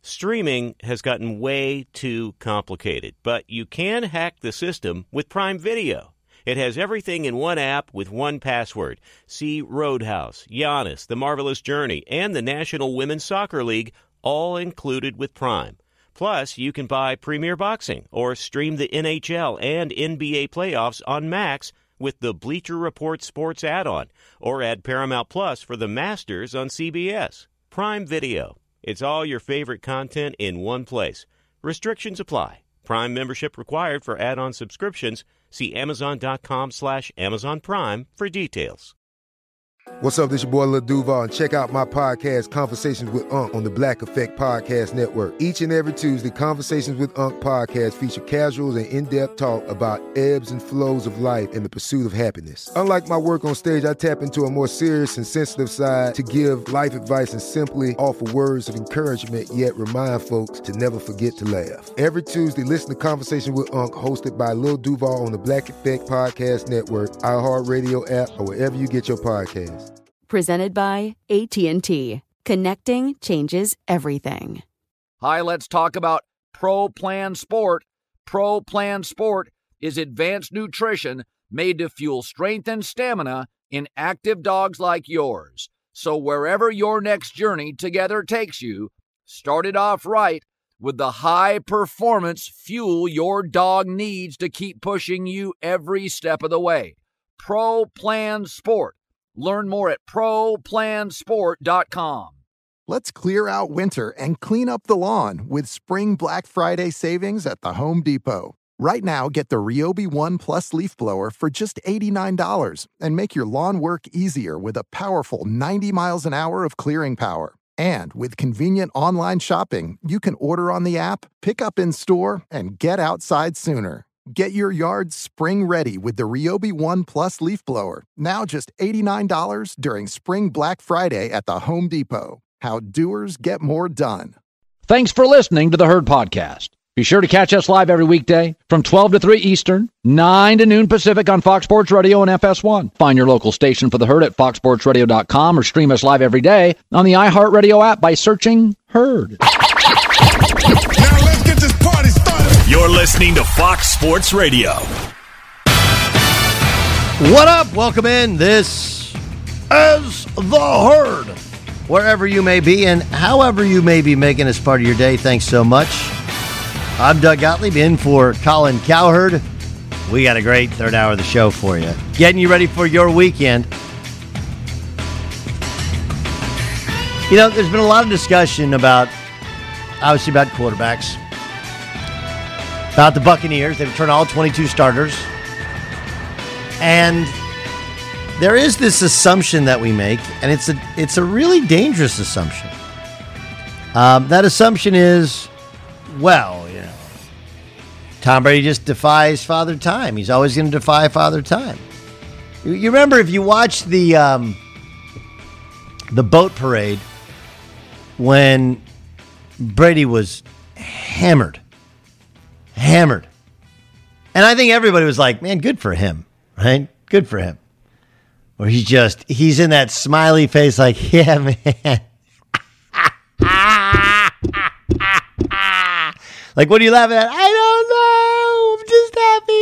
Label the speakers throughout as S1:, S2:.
S1: Streaming has gotten way too complicated, but you can hack the system with Prime Video. It has everything in one app with one password. See Roadhouse, Giannis, The Marvelous Journey, and the National Women's Soccer League, all included with Prime. Plus, you can buy Premier Boxing or stream the NHL and NBA playoffs on Max with the Bleacher Report Sports add-on, or add Paramount Plus for the Masters on CBS. Prime Video. It's all your favorite content in one place. Restrictions apply. Prime membership required for add-on subscriptions. See Amazon.com/Amazon Prime for details.
S2: What's up, this your boy Lil Duval, and check out my podcast, Conversations with Unc, on the Black Effect Podcast Network. Each and every Tuesday, Conversations with Unc podcast feature casual and in-depth talk about ebbs and flows of life and the pursuit of happiness. Unlike my work on stage, I tap into a more serious and sensitive side to give life advice and simply offer words of encouragement, yet remind folks to never forget to laugh. Every Tuesday, listen to Conversations with Unc, hosted by Lil Duval on the Black Effect Podcast Network, iHeartRadio app, or wherever you get your podcasts.
S3: Presented by AT&T. Connecting changes everything.
S4: Hi, let's talk about Pro Plan Sport. Pro Plan Sport is advanced nutrition made to fuel strength and stamina in active dogs like yours. So wherever your next journey together takes you, start it off right with the high-performance fuel your dog needs to keep pushing you every step of the way. Pro Plan Sport. Learn more at ProPlansport.com.
S5: Let's clear out winter and clean up the lawn with Spring Black Friday savings at the Home Depot. Right now, get the Ryobi One Plus leaf blower for just $89 and make your lawn work easier with a powerful 90 miles an hour of clearing power. And with convenient online shopping, you can order on the app, pick up in store, and get outside sooner. Get your yard spring ready with the Ryobi One Plus leaf blower. Now just $89 during Spring Black Friday at the Home Depot. How doers get more done.
S4: Thanks for listening to the Herd Podcast. Be sure to catch us live every weekday from 12 to 3 Eastern, 9 to noon Pacific on Fox Sports Radio and FS1. Find your local station for the Herd at foxsportsradio.com or stream us live every day on the iHeartRadio app by searching Herd.
S6: Now let's get this party started. You're listening to Fox Sports Radio.
S7: What up? Welcome in. This is The Herd. Wherever you may be and however you may be making this part of your day, thanks so much. I'm Doug Gottlieb, in for Colin Cowherd. We got a great third hour of the show for you. Getting you ready for your weekend. You know, there's been a lot of discussion about, obviously, about quarterbacks. About the Buccaneers. They've returned all 22 starters. And there is this assumption that we make, and it's a really dangerous assumption. That assumption is, well, you know, Tom Brady just defies Father Time. He's always going to defy Father Time. You remember, if you watch the boat parade when Brady was hammered. And I think everybody was like, man, good for him, right? Good for him. Or he's in that smiley face like, yeah, man. Like, what are you laughing at? I don't know. I'm just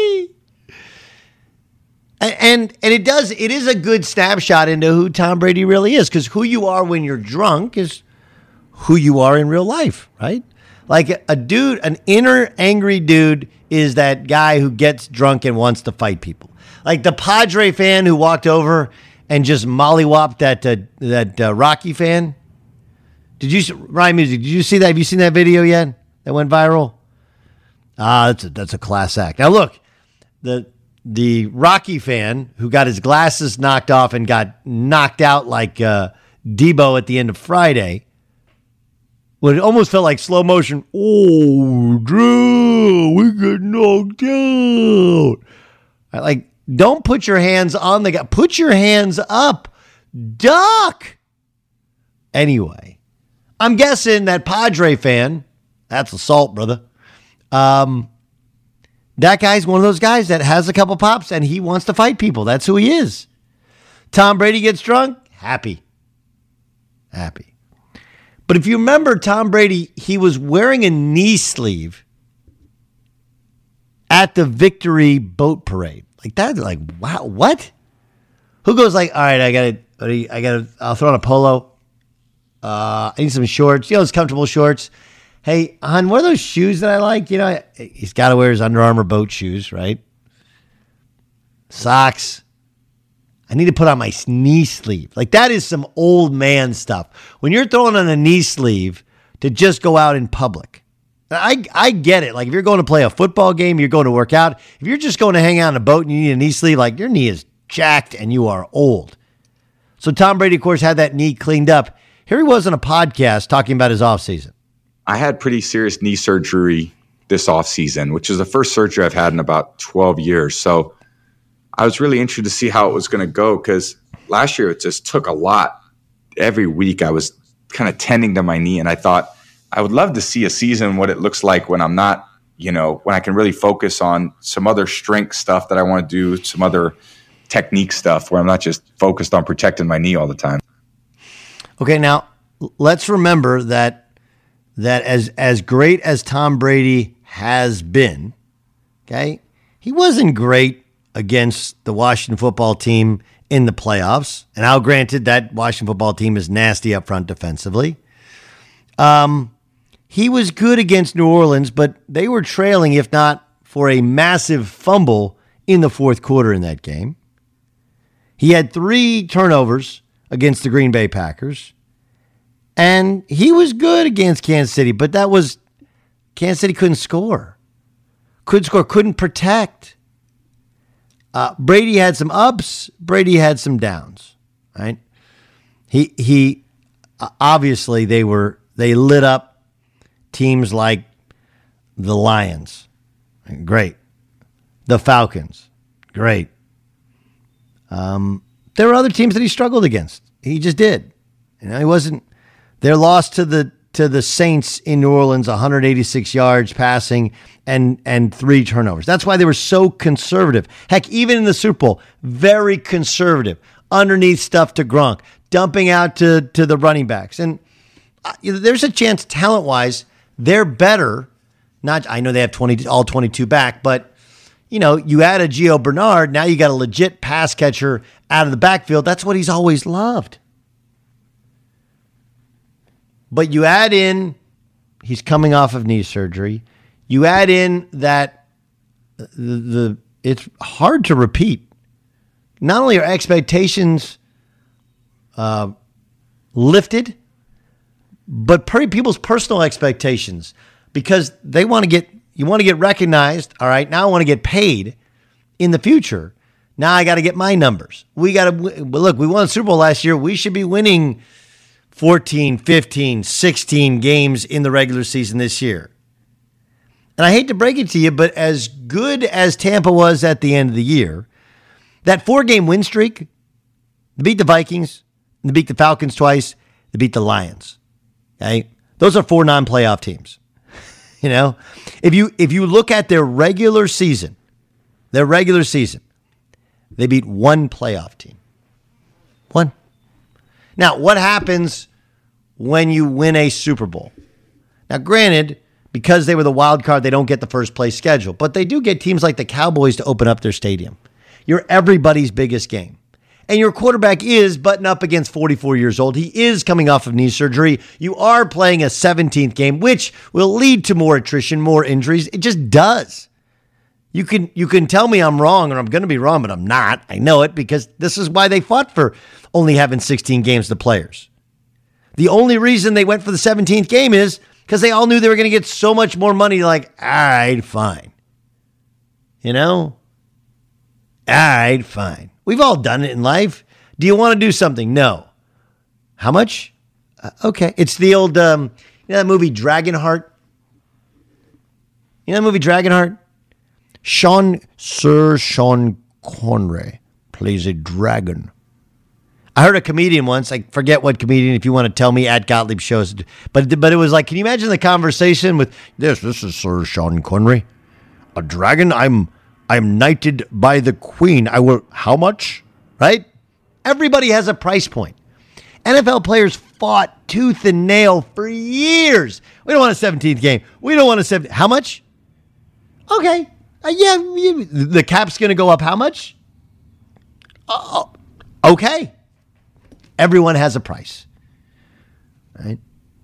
S7: happy. And it is a good snapshot into who Tom Brady really is, because who you are when you're drunk is who you are in real life, right? Like an inner angry dude is that guy who gets drunk and wants to fight people. Like the Padre fan who walked over and just mollywopped that Rocky fan. Ryan Music, did you see that? Have you seen that video yet that went viral? That's a class act. Now look, the Rocky fan who got his glasses knocked off and got knocked out like Debo at the end of Friday. Well, it almost felt like slow motion. Oh, Drew, we got knocked out. Like, don't put your hands on the guy. Put your hands up. Duck. Anyway, I'm guessing that Padre fan, that's assault, brother. That guy's one of those guys that has a couple pops and he wants to fight people. That's who he is. Tom Brady gets drunk. Happy. But if you remember Tom Brady, he was wearing a knee sleeve at the victory boat parade. Like that, like, wow, what? Who goes like, all right, I'll throw on a polo. I need some shorts, those comfortable shorts. Hey, hon, what are those shoes that I like? He's got to wear his Under Armour boat shoes, right? Socks. I need to put on my knee sleeve. Like that is some old man stuff. When you're throwing on a knee sleeve to just go out in public. I get it. Like if you're going to play a football game, you're going to work out. If you're just going to hang out on a boat and you need a knee sleeve, like your knee is jacked and you are old. So Tom Brady, of course, had that knee cleaned up. Here he was on a podcast talking about his offseason.
S8: I had pretty serious knee surgery this offseason, which is the first surgery I've had in about 12 years. So I was really interested to see how it was going to go because last year it just took a lot. Every week I was kind of tending to my knee, and I thought I would love to see a season what it looks like when I'm not, when I can really focus on some other strength stuff that I want to do, some other technique stuff where I'm not just focused on protecting my knee all the time.
S7: Okay, now let's remember that as great as Tom Brady has been, okay, he wasn't great against the Washington football team in the playoffs. And I'll granted that Washington football team is nasty up front defensively. He was good against New Orleans, but they were trailing, if not for a massive fumble in the fourth quarter in that game. He had 3 turnovers against the Green Bay Packers. And he was good against Kansas City, but that was Kansas City couldn't score. Couldn't protect. Brady had some ups. Brady had some downs. Right? He obviously they lit up teams like the Lions. Great. The Falcons. Great. There were other teams that he struggled against. He just did. He wasn't. Their loss to the Saints in New Orleans, 186 yards passing and 3 turnovers. That's why they were so conservative. Heck, even in the Super Bowl, very conservative. Underneath stuff to Gronk, dumping out to the running backs. And there's a chance talent-wise, they're better. I know they have all 22 back, but you add a Gio Bernard, now you got a legit pass catcher out of the backfield. That's what he's always loved. But you add in, he's coming off of knee surgery. You add in that it's hard to repeat. Not only are expectations lifted, but people's personal expectations, because you want to get recognized. All right, now I want to get paid in the future. Now I got to get my numbers. We won the Super Bowl last year. We should be winning 14, 15, 16 games in the regular season this year. And I hate to break it to you, but as good as Tampa was at the end of the year, that 4-game win streak, they beat the Vikings, they beat the Falcons twice, they beat the Lions. Okay? Those are 4 non-playoff teams. If you look at their regular season, they beat 1 playoff team. 1. Now, what happens when you win a Super Bowl? Now, granted, because they were the wild card, they don't get the first place schedule, but they do get teams like the Cowboys to open up their stadium. You're everybody's biggest game. And your quarterback is butting up against 44 years old. He is coming off of knee surgery. You are playing a 17th game, which will lead to more attrition, more injuries. It just does. You can tell me I'm wrong, or I'm going to be wrong, but I'm not. I know it, because this is why they fought for only having 16 games, the players. The only reason they went for the 17th game is because they all knew they were going to get so much more money. Like, all right, fine. All right, fine. We've all done it in life. Do you want to do something? No. How much? Okay. It's the old, that movie Dragonheart? Sir Sean Connery plays a dragon. I heard a comedian once, I forget what comedian, if you want to tell me, at Gottlieb shows, but it was like, can you imagine the conversation with this is Sir Sean Connery, a dragon? I'm knighted by the queen. How much? Right? Everybody has a price point. NFL players fought tooth and nail for years. We don't want a 17th game. We don't want a 17th. How much? Okay. The cap's going to go up how much? Okay. Everyone has a price. Right?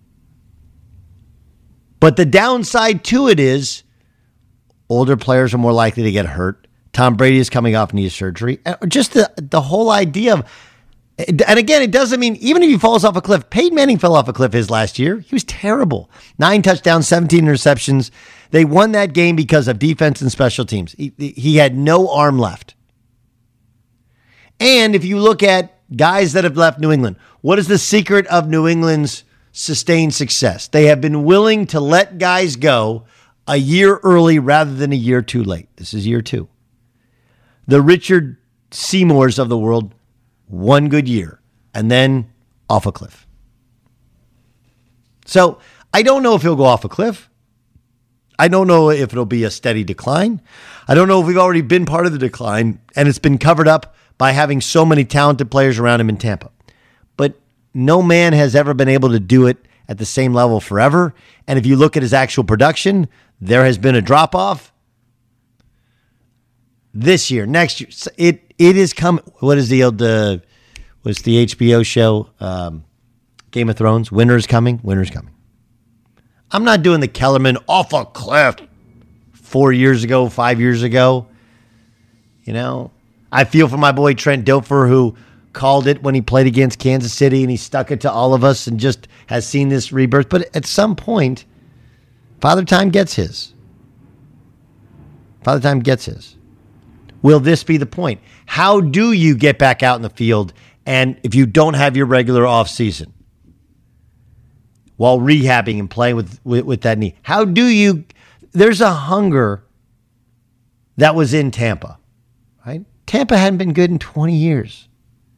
S7: But the downside to it is older players are more likely to get hurt. Tom Brady is coming off knee surgery. Just the whole idea of, and again, it doesn't mean, even if he falls off a cliff, Peyton Manning fell off a cliff his last year. He was terrible. 9 touchdowns, 17 interceptions. They won that game because of defense and special teams. He had no arm left. And if you look at guys that have left New England, what is the secret of New England's sustained success? They have been willing to let guys go a year early rather than a year too late. This is year 2. The Richard Seymours of the world, 1 good year, and then off a cliff. So I don't know if he'll go off a cliff. I don't know if it'll be a steady decline. I don't know if we've already been part of the decline and it's been covered up by having so many talented players around him in Tampa. But no man has ever been able to do it at the same level forever. And if you look at his actual production, there has been a drop-off. This year, next year, it is coming. What is the HBO show? Game of Thrones. Winter's coming. Winter's coming. I'm not doing the Kellerman off a cliff 4 years ago, 5 years ago. You know, I feel for my boy Trent Dilfer, who called it when he played against Kansas City, and he stuck it to all of us and just has seen this rebirth. But at some point, Father Time gets his. Father Time gets his. Will this be the point? How do you get back out in the field and if you don't have your regular offseason while rehabbing and playing with that knee? How do you? There's a hunger that was in Tampa, right? Tampa hadn't been good in 20 years.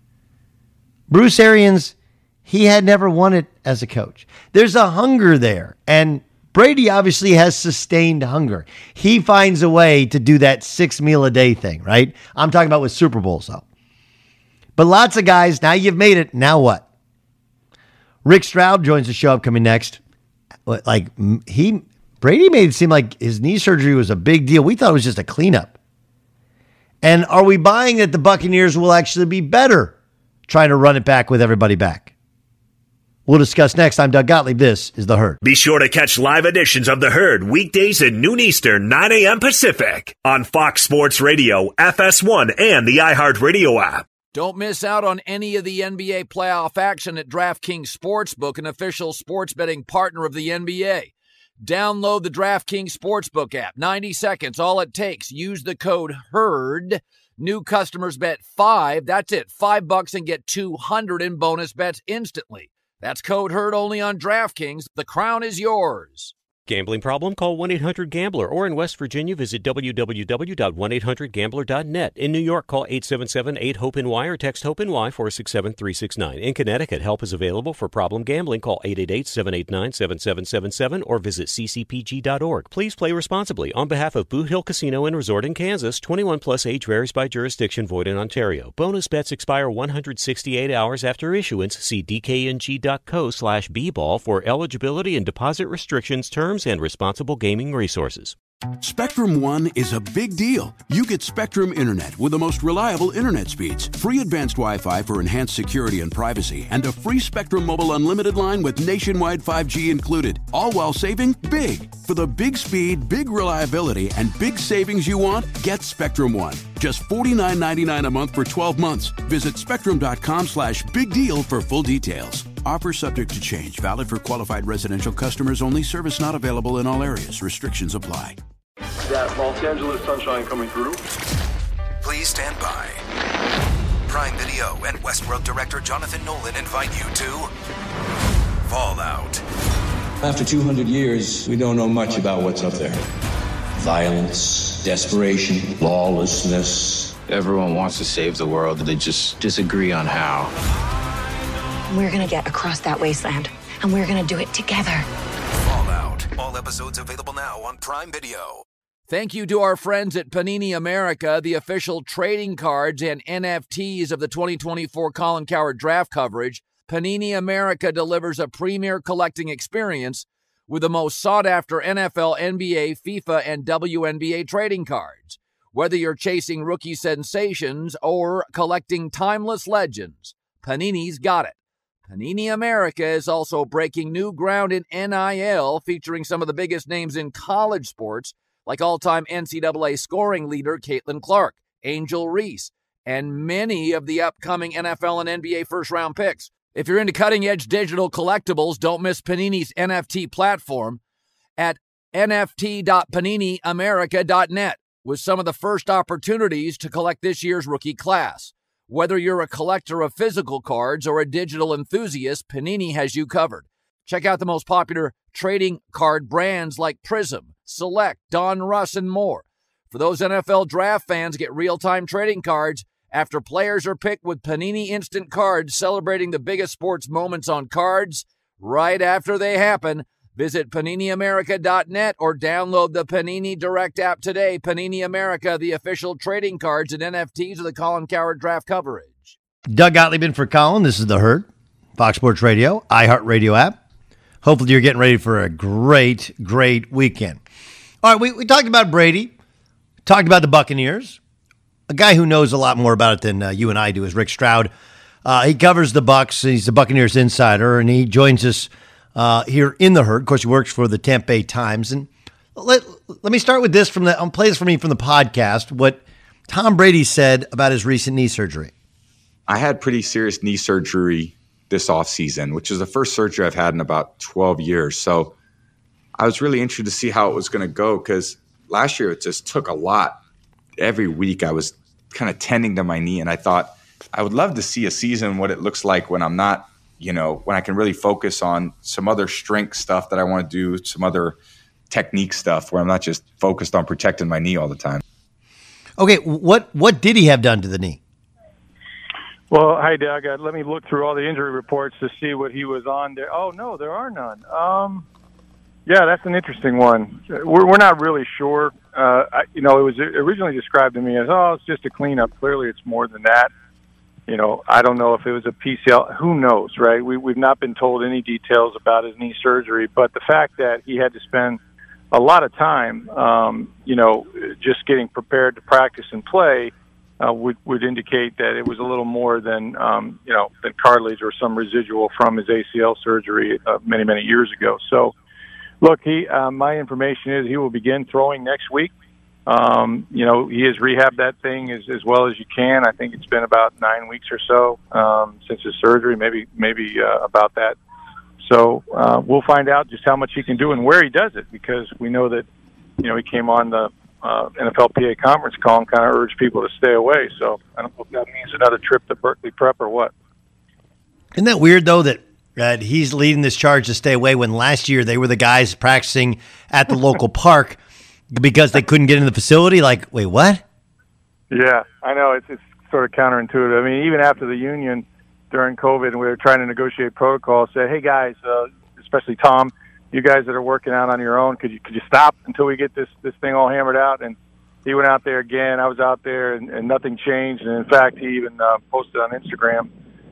S7: Bruce Arians, he had never won it as a coach. There's a hunger there, and Brady obviously has sustained hunger. He finds a way to do that 6 meal a day thing, right? I'm talking about with Super Bowls, though. But lots of guys, now you've made it. Now what? Rick Stroud joins the show upcoming next. Brady made it seem like his knee surgery was a big deal. We thought it was just a cleanup. And are we buying that the Buccaneers will actually be better trying to run it back with everybody back? We'll discuss next. I'm Doug Gottlieb. This is The Herd.
S6: Be sure to catch live editions of The Herd weekdays at noon Eastern, 9 a.m. Pacific on Fox Sports Radio, FS1, and the iHeartRadio app.
S4: Don't miss out on any of the NBA playoff action at DraftKings Sportsbook, an official sports betting partner of the NBA. Download the DraftKings Sportsbook app. 90 seconds, all it takes. Use the code HERD. New customers bet $5. That's it, $5 and get $200 in bonus bets instantly. That's code HERD only on DraftKings. The crown is yours.
S1: Gambling problem? Call 1-800-GAMBLER. Or in West Virginia, visit www.1800gambler.net. In New York, call 877-8-HOPE-NY or text HOPE-NY 467-369. In Connecticut, help is available for problem gambling. Call 888-789-7777 or visit ccpg.org. Please play responsibly. On behalf of Boot Hill Casino and Resort in Kansas, 21 plus age varies by jurisdiction, void in Ontario. Bonus bets expire 168 hours after issuance. See dkng.co/bball for eligibility and deposit restrictions, terms, and responsible gaming resources.
S9: Spectrum One is a big deal. You get Spectrum Internet with the most reliable internet speeds, free advanced Wi-Fi for enhanced security and privacy, and a free Spectrum Mobile Unlimited line with nationwide 5G included, all while saving big. For the big speed, big reliability, and big savings you want, get Spectrum One. Just $49.99 a month for 12 months. Visit spectrum.com/big deal for full details. Offer subject to change. Valid for qualified residential customers only. Service not available in all areas. Restrictions apply.
S10: That Los Angeles sunshine coming through.
S11: Please stand by. Prime Video and Westworld director Jonathan Nolan invite you to Fallout.
S12: After 200 years, we don't know much about what's up there. Violence, desperation, lawlessness.
S13: Everyone wants to save the world, they just disagree on how.
S14: We're gonna get across that wasteland, and we're gonna do it together.
S11: Fallout. All episodes available now on Prime Video.
S4: Thank you to our friends at Panini America, the official trading cards and NFTs of the 2024 Colin Cowherd draft coverage. Panini America delivers a premier collecting experience with the most sought-after NFL, NBA, FIFA, and WNBA trading cards. Whether you're chasing rookie sensations or collecting timeless legends, Panini's got it. Panini America is also breaking new ground in NIL, featuring some of the biggest names in college sports, like all-time NCAA scoring leader Caitlin Clark, Angel Reese, and many of the upcoming NFL and NBA first-round picks. If you're into cutting-edge digital collectibles, don't miss Panini's NFT platform at nft.paniniamerica.net with some of the first opportunities to collect this year's rookie class. Whether you're a collector of physical cards or a digital enthusiast, Panini has you covered. Check out the most popular trading card brands like Prism, Select, Don Russ, and more. For those NFL draft fans, get real-time trading cards after players are picked with Panini Instant Cards, celebrating the biggest sports moments on cards right after they happen. Visit PaniniAmerica.net or download the Panini Direct app today. Panini America, the official trading cards and NFTs of the Colin Cowherd draft coverage.
S7: Doug Gottlieb in for Colin. This is The Herd, Fox Sports Radio, iHeartRadio app. Hopefully you're getting ready for a great, great weekend. All right, we talked about Brady, talked about the Buccaneers. A guy who knows a lot more about it than you and I do is Rick Stroud. He covers the Bucs. He's the Buccaneers insider, and he joins us here in The Herd. Of course, he works for the Tampa Bay Times. And let me start with this I'll play this for me from the podcast, what Tom Brady said about his recent knee surgery.
S8: I had pretty serious knee surgery this offseason, which is the first surgery I've had in about 12 years. So I was really interested to see how it was going to go because last year it just took a lot. Every week I was kind of tending to my knee, and I thought I would love to see a season what it looks like when I'm not, when I can really focus on some other strength stuff that I want to do, some other technique stuff where I'm not just focused on protecting my knee all the time.
S7: Okay, what did he have done to the knee?
S15: Well, hi, Doug. Let me look through all the injury reports to see what he was on there. Oh, no, there are none. Yeah, that's an interesting one. We're not really sure. It was originally described to me as, it's just a cleanup. Clearly, it's more than that. I don't know if it was a PCL. Who knows, right? We've not been told any details about his knee surgery, but the fact that he had to spend a lot of time, just getting prepared to practice and play would indicate that it was a little more than cartilage or some residual from his ACL surgery many, many years ago. So, look, my information is he will begin throwing next week. He has rehabbed that thing as well as you can. I think it's been about 9 weeks or so since his surgery, maybe about that. So we'll find out just how much he can do and where he does it, because we know that, he came on the NFLPA conference call and kind of urged people to stay away. So I don't know if that means another trip to Berkeley Prep or what.
S7: Isn't that weird, though, that he's leading this charge to stay away when last year they were the guys practicing at the local park because they couldn't get in the facility? Like, wait, what?
S15: Yeah, I know. It's sort of counterintuitive. I mean, even after the union during COVID, and we were trying to negotiate protocols, said, hey, guys, especially Tom, you guys that are working out on your own, could you stop until we get this thing all hammered out? And he went out there again. I was out there, and nothing changed. And, in fact, he even posted on Instagram,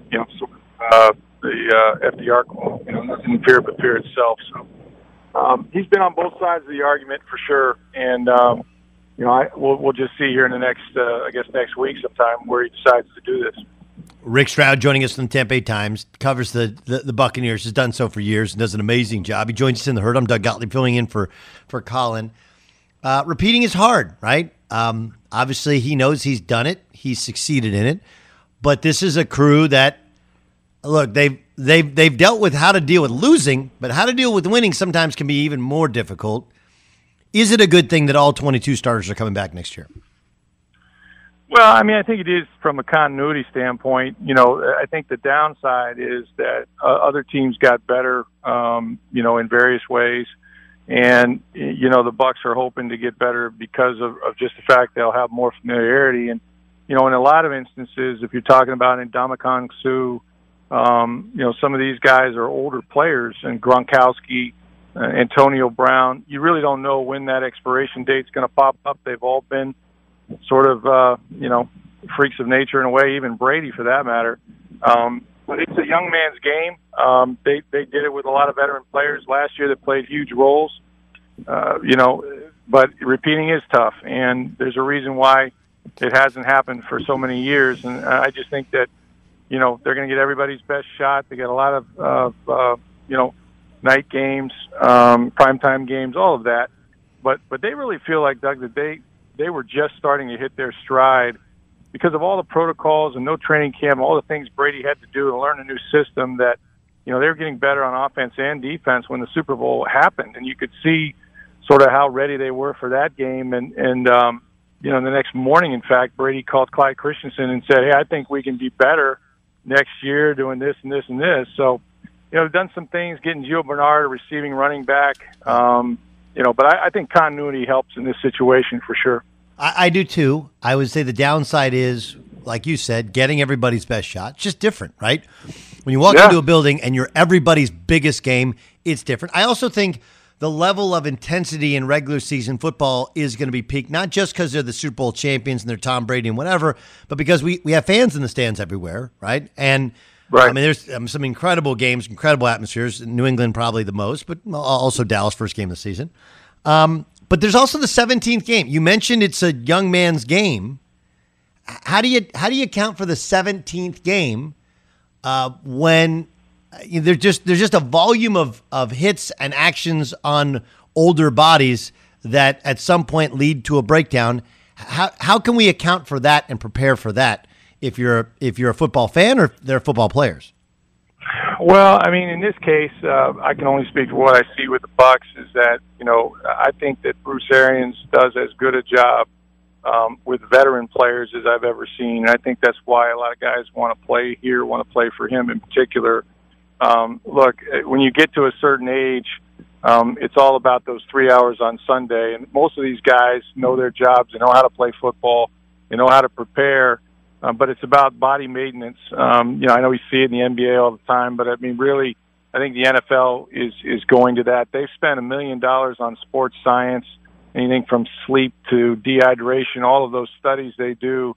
S15: the FDR quote, nothing fear but fear itself. So he's been on both sides of the argument for sure, and we'll just see here in the next next week sometime where he decides to do this.
S7: Rick Stroud joining us from the Tampa Bay Times, covers the Buccaneers, has done so for years and does an amazing job. He joins us in The Herd. I'm Doug Gottlieb filling in for Colin. Repeating is hard, right? Obviously, he knows he's done it. He's succeeded in it. But this is a crew that, look, they've dealt with how to deal with losing, but how to deal with winning sometimes can be even more difficult. Is it a good thing that all 22 starters are coming back next year?
S15: Well, I mean, I think it is from a continuity standpoint. I think the downside is that other teams got better, in various ways. And, the Bucs are hoping to get better because of just the fact they'll have more familiarity. And, in a lot of instances, if you're talking about Ndamukong Suh, some of these guys are older players, and Gronkowski, Antonio Brown, you really don't know when that expiration date's going to pop up. They've all been sort of, freaks of nature in a way, even Brady for that matter. but it's a young man's game. They did it with a lot of veteran players last year that played huge roles. But repeating is tough, and there's a reason why it hasn't happened for so many years. And I just think that, they're going to get everybody's best shot. They get a lot of night games, primetime games, all of that. But they really feel like, Doug, that they were just starting to hit their stride because of all the protocols and no training camp, all the things Brady had to do to learn a new system that, they were getting better on offense and defense when the Super Bowl happened. And you could see sort of how ready they were for that game. And the next morning, in fact, Brady called Clyde Christensen and said, hey, I think we can be better next year doing this and this and this. So, they've done some things, getting Gio Bernard a receiving running back, but I think continuity helps in this situation for sure.
S7: I do too. I would say the downside is, like you said, getting everybody's best shot. It's just different, right? When you walk into a building and you're everybody's biggest game, it's different. I also think the level of intensity in regular season football is going to be peaked, not just because they're the Super Bowl champions and they're Tom Brady and whatever, but because we have fans in the stands everywhere, right? And right. I mean, there's some incredible games, incredible atmospheres. New England probably the most, but also Dallas, first game of the season. But there's also the 17th game. You mentioned it's a young man's game. How do you account for the 17th game when there's just a volume of hits and actions on older bodies that at some point lead to a breakdown? How can we account for that and prepare for that if you're a football fan or they're football players?
S15: Well, I mean, in this case, I can only speak for what I see with the Bucs. Is that I think that Bruce Arians does as good a job with veteran players as I've ever seen. And I think that's why a lot of guys want to play here, want to play for him in particular. Look, when you get to a certain age, it's all about those 3 hours on Sunday, and most of these guys know their jobs. They know how to play football. They know how to prepare. But it's about body maintenance. I know we see it in the NBA all the time, but I mean, really, I think the NFL is going to that. They've spent $1 million on sports science, anything from sleep to dehydration, all of those studies they do.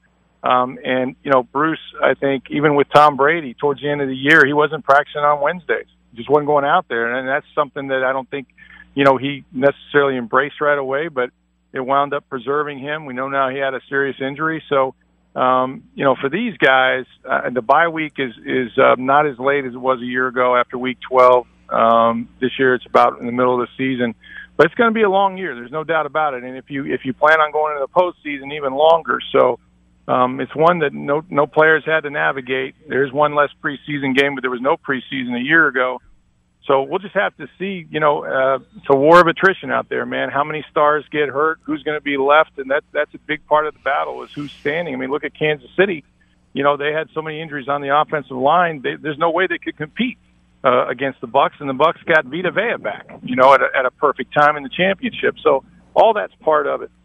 S15: Bruce, I think, even with Tom Brady, towards the end of the year, he wasn't practicing on Wednesdays. He just wasn't going out there. And that's something that I don't think, he necessarily embraced right away, but it wound up preserving him. We know now he had a serious injury. So, for these guys, the bye week is not as late as it was a year ago after week 12. This year it's about in the middle of the season, but it's going to be a long year. There's no doubt about it. And if you plan on going into the postseason, even longer. So, it's one that no players had to navigate. There's one less preseason game, but there was no preseason a year ago. So we'll just have to see, it's a war of attrition out there, man. How many stars get hurt? Who's going to be left? And that's a big part of the battle is who's standing. I mean, look at Kansas City. They had so many injuries on the offensive line. There's no way they could compete against the Bucs, and the Bucs got Vita Vea back, at a perfect time in the championship. So all that's part of it.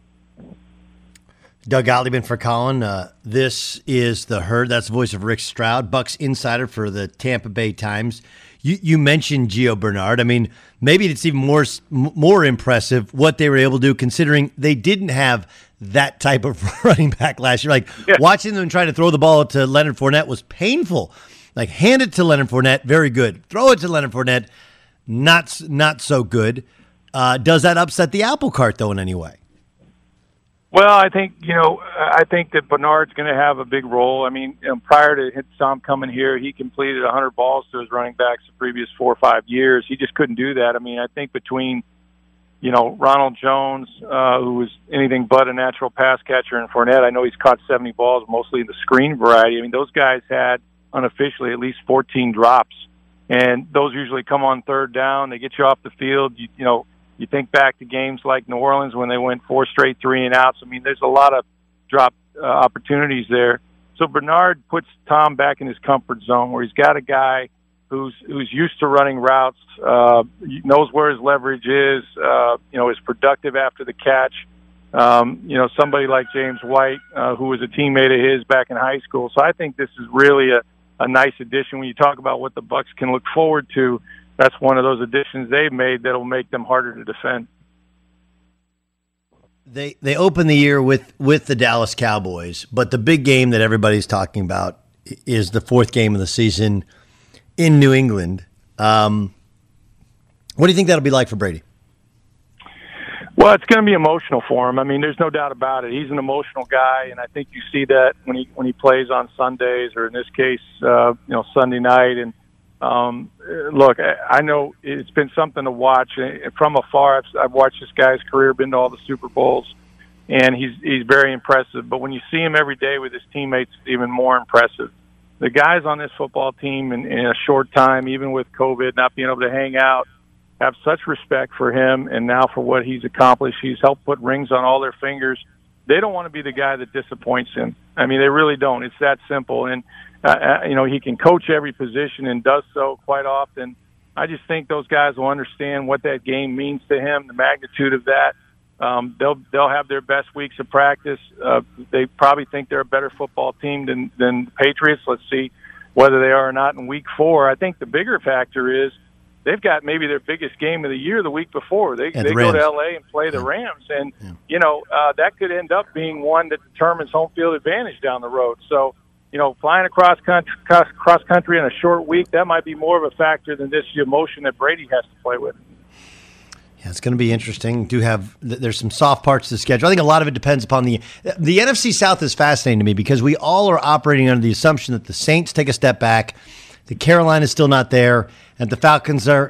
S7: Doug Gottlieb for Colin. This is The Herd. That's the voice of Rick Stroud, Bucs insider for the Tampa Bay Times. You mentioned Gio Bernard. I mean, maybe it's even more impressive what they were able to do, considering they didn't have that type of running back last year. Watching them try to throw the ball to Leonard Fournette was painful. Hand it to Leonard Fournette, very good. Throw it to Leonard Fournette, not so good. Does that upset the apple cart, though, in any way?
S15: Well, I think that Bernard's going to have a big role. I mean, prior to Tom coming here, he completed 100 balls to his running backs the previous 4 or 5 years. He just couldn't do that. I mean, I think between, Ronald Jones, who was anything but a natural pass catcher, and Fournette, I know he's caught 70 balls, mostly in the screen variety. I mean, those guys had unofficially at least 14 drops, and those usually come on third down. They get you off the field. You think back to games like New Orleans when they went 4 straight 3-and-outs. I mean, there's a lot of drop opportunities there. So Bernard puts Tom back in his comfort zone where he's got a guy who's used to running routes, knows where his leverage is, is productive after the catch. Somebody like James White, who was a teammate of his back in high school. So I think this is really a nice addition. When you talk about what the Bucs can look forward to, that's one of those additions they've made that'll make them harder to defend.
S7: They open the year with the Dallas Cowboys, but the big game that everybody's talking about is the fourth game of the season in New England. What do you think that'll be like for Brady?
S15: Well, it's going to be emotional for him. I mean, there's no doubt about it. He's an emotional guy, and I think you see that when he plays on Sundays, or in this case, Sunday night. And look, I know it's been something to watch from afar. I've watched this guy's career, been to all the Super Bowls, and he's very impressive. But when you see him every day with his teammates, it's even more impressive. The guys on this football team in a short time, even with COVID, not being able to hang out, have such respect for him and now for what he's accomplished. He's helped put rings on all their fingers. They don't want to be the guy that disappoints him. I mean, they really don't. It's that simple. And, he can coach every position and does so quite often. I just think those guys will understand what that game means to him, the magnitude of that. They'll have their best weeks of practice. They probably think they're a better football team than the Patriots. Let's see whether they are or not in week 4. I think the bigger factor is they've got maybe their biggest game of the year the week before. They go to L.A. and play the Rams. And, that could end up being one that determines home field advantage down the road. So, flying across country in a short week, that might be more of a factor than this emotion that Brady has to play with.
S7: Yeah, it's going to be interesting. There's some soft parts to the schedule. I think a lot of it depends upon the NFC South is fascinating to me because we all are operating under the assumption that the Saints take a step back, the Carolina's still not there, and the Falcons are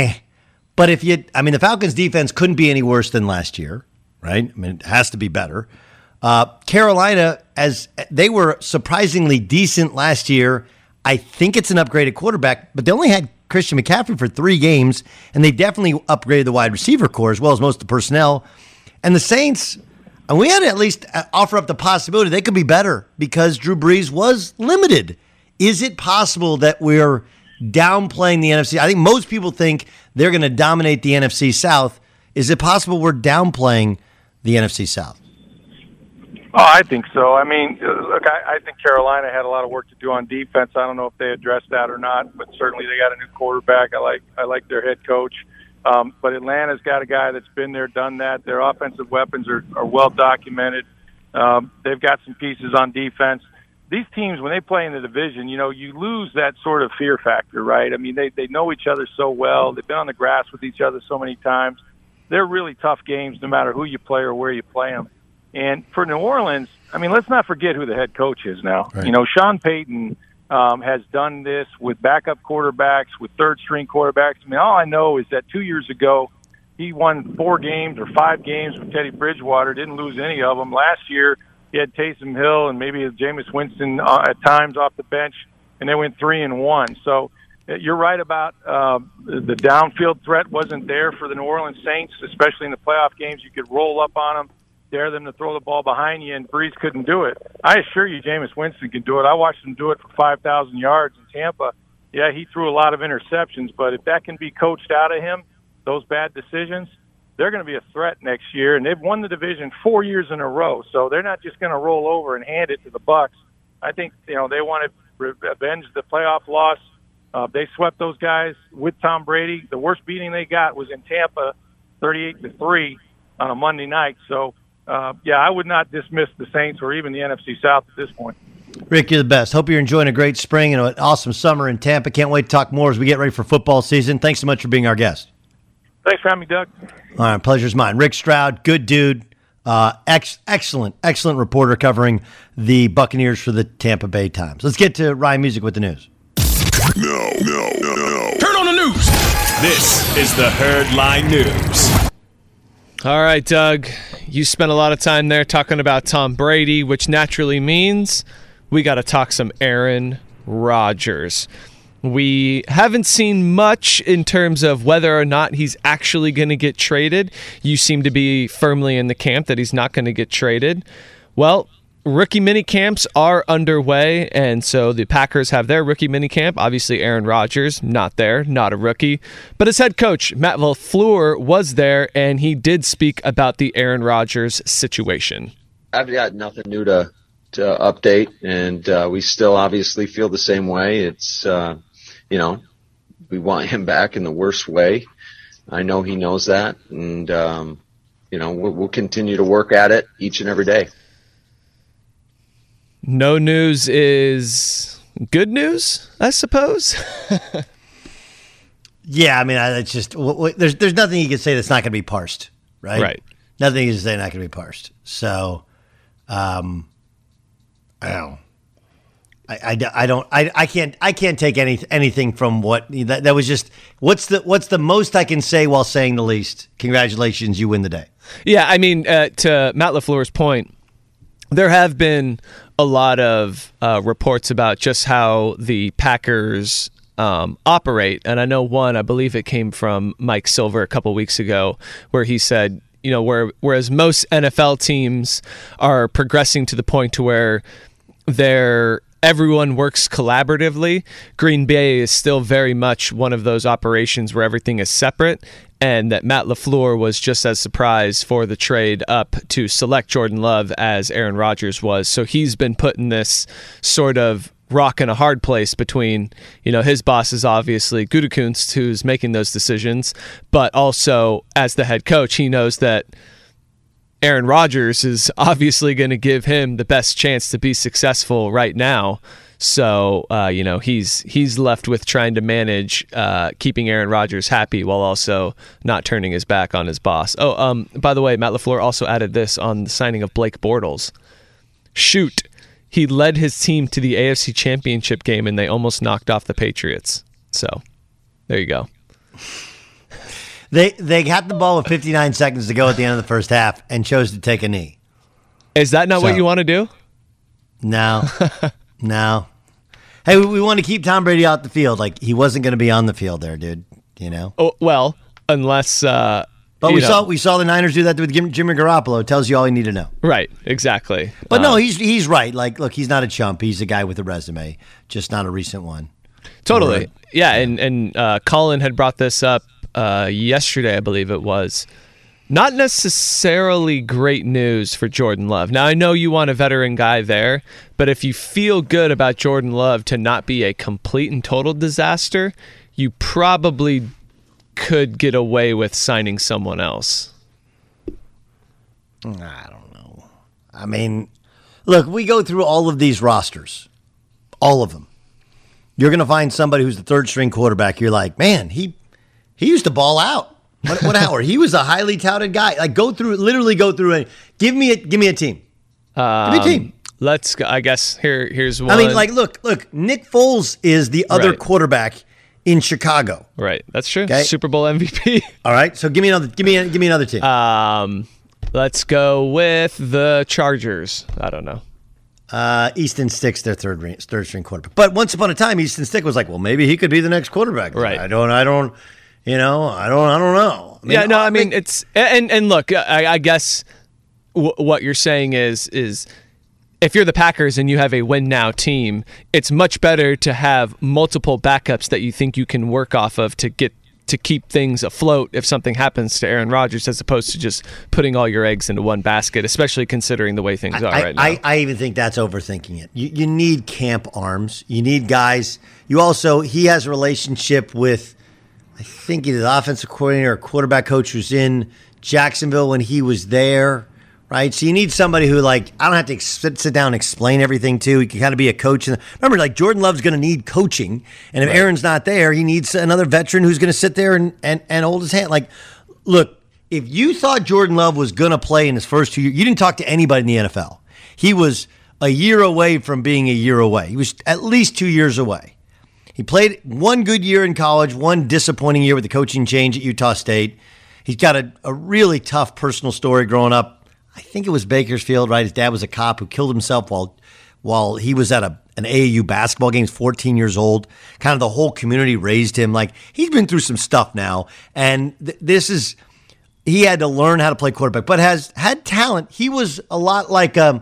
S7: But the Falcons defense couldn't be any worse than last year, right? I mean, it has to be better. Carolina, as they were surprisingly decent last year, I think it's an upgraded quarterback, but they only had Christian McCaffrey for 3 games, and they definitely upgraded the wide receiver core as well as most of the personnel. And the Saints, and we had to at least offer up the possibility they could be better because Drew Brees was limited. Is it possible that we're downplaying the NFC? I think most people think they're going to dominate the NFC South. Is it possible we're downplaying the NFC South?
S15: Oh, I think so. I mean, look, I think Carolina had a lot of work to do on defense. I don't know if they addressed that or not, but certainly they got a new quarterback. I like their head coach. But Atlanta's got a guy that's been there, done that. Their offensive weapons are well documented. They've got some pieces on defense. These teams, when they play in the division, you lose that sort of fear factor, right? I mean, they know each other so well. They've been on the grass with each other so many times. They're really tough games no matter who you play or where you play them. And for New Orleans, I mean, let's not forget who the head coach is now. Right. Sean Payton has done this with backup quarterbacks, with third-string quarterbacks. I mean, all I know is that 2 years ago, he won 4 games or 5 games with Teddy Bridgewater, didn't lose any of them. Last year, he had Taysom Hill and maybe Jameis Winston at times off the bench, and they went 3-1. So you're right about the downfield threat wasn't there for the New Orleans Saints, especially in the playoff games. You could roll up on them, dare them to throw the ball behind you, and Brees couldn't do it. I assure you Jameis Winston can do it. I watched him do it for 5,000 yards in Tampa. Yeah, he threw a lot of interceptions, but if that can be coached out of him, those bad decisions, they're going to be a threat next year, and they've won the division 4 years in a row, so they're not just going to roll over and hand it to the Bucs. I think they want to avenge the playoff loss. They swept those guys with Tom Brady. The worst beating they got was in Tampa, 38-3 on a Monday night. So, I would not dismiss the Saints or even the NFC South at this point.
S7: Rick, you're the best. Hope you're enjoying a great spring and an awesome summer in Tampa. Can't wait to talk more as we get ready for football season. Thanks so much for being our guest.
S15: Thanks for having me, Doug.
S7: All right, pleasure's mine. Rick Stroud, good dude. Excellent reporter covering the Buccaneers for the Tampa Bay Times. Let's get to Ryan Music with the news.
S16: No. Turn on the news. This is the Herd Line News.
S17: All right, Doug, you spent a lot of time there talking about Tom Brady, which naturally means we got to talk some Aaron Rodgers. We haven't seen much in terms of whether or not he's actually going to get traded. You seem to be firmly in the camp that he's not going to get traded. Well, rookie minicamps are underway, and so the Packers have their rookie minicamp. Obviously, Aaron Rodgers, not there, not a rookie. But his head coach, Matt LaFleur, was there, and he did speak about the Aaron Rodgers situation.
S18: I've got nothing new to update, and we still obviously feel the same way. It's, we want him back in the worst way. I know he knows that, and, we'll continue to work at it each and every day.
S17: No news is good news, I suppose.
S7: Yeah, I mean, it's just there's nothing you can say that's not going to be parsed, right?
S17: Right.
S7: Nothing you can say not going to be parsed. So, I don't. I can't take anything from what that was just. What's the most I can say while saying the least? Congratulations, you win the day.
S17: Yeah, I mean, to Matt LaFleur's point, there have been a lot of reports about just how the Packers operate, and I know I believe it came from Mike Silver a couple weeks ago, where he said, whereas most NFL teams are progressing to the point to where everyone works collaboratively, Green Bay is still very much one of those operations where everything is separate, and that Matt LaFleur was just as surprised for the trade up to select Jordan Love as Aaron Rodgers was. So he's been put in this sort of rock in a hard place between, his boss is obviously Gutekunst, who's making those decisions, but also as the head coach, he knows that Aaron Rodgers is obviously going to give him the best chance to be successful right now. So, he's left with trying to manage keeping Aaron Rodgers happy while also not turning his back on his boss. Oh, by the way, Matt LaFleur also added this on the signing of Blake Bortles. Shoot. He led his team to the AFC Championship game, and they almost knocked off the Patriots. So, there you go.
S7: They got the ball with 59 seconds to go at the end of the first half and chose to take a knee.
S17: Is that not what you want to do?
S7: No. No. Hey, we want to keep Tom Brady out the field. Like, he wasn't going to be on the field there, dude.
S17: Oh, well, unless...
S7: But we saw the Niners do that with Jimmy Garoppolo. It tells you all you need to know.
S17: Right, exactly.
S7: But no, he's right. Like, look, he's not a chump. He's a guy with a resume, just not a recent one.
S17: Totally.
S7: Right.
S17: Yeah, and Colin had brought this up yesterday, I believe it was. Not necessarily great news for Jordan Love. Now, I know you want a veteran guy there, but if you feel good about Jordan Love to not be a complete and total disaster, you probably could get away with signing someone else.
S7: I don't know. I mean, look, we go through all of these rosters, all of them. You're going to find somebody who's the third string quarterback. You're like, man, he used to ball out. What Howard? He was a highly touted guy. Like, literally go through it. Give me a team. Give me a team.
S17: Let's go. I guess here's one.
S7: I mean, like, look. Nick Foles is the other quarterback in Chicago.
S17: Right. That's true. Okay? Super Bowl MVP.
S7: All right. So give me another team.
S17: Let's go with the Chargers. I don't know.
S7: Easton Stick's their third string quarterback. But once upon a time, Easton Stick was like, well, maybe he could be the next quarterback.
S17: Right.
S7: I don't know. I mean,
S17: it's and look, I guess what you're saying is if you're the Packers and you have a win now team, it's much better to have multiple backups that you think you can work off of to keep things afloat if something happens to Aaron Rodgers, as opposed to just putting all your eggs into one basket, especially considering the way things are right now.
S7: I even think that's overthinking it. You need camp arms. You need guys. He has a relationship with, I think he's the offensive coordinator or quarterback coach who's in Jacksonville when he was there, right? So you need somebody who, like, I don't have to sit down and explain everything to. He can kind of be a coach. Remember, like, Jordan Love's going to need coaching, and if Aaron's not there, he needs another veteran who's going to sit there and hold his hand. Like, look, if you thought Jordan Love was going to play in his first 2 years, you didn't talk to anybody in the NFL. He was a year away from being a year away. He was at least 2 years away. He played one good year in college, one disappointing year with the coaching change at Utah State. He's got a really tough personal story growing up. I think it was Bakersfield, right? His dad was a cop who killed himself while he was at an AAU basketball game. He's 14 years old. Kind of the whole community raised him. Like, he's been through some stuff now, and he had to learn how to play quarterback, but has had talent. He was a lot like a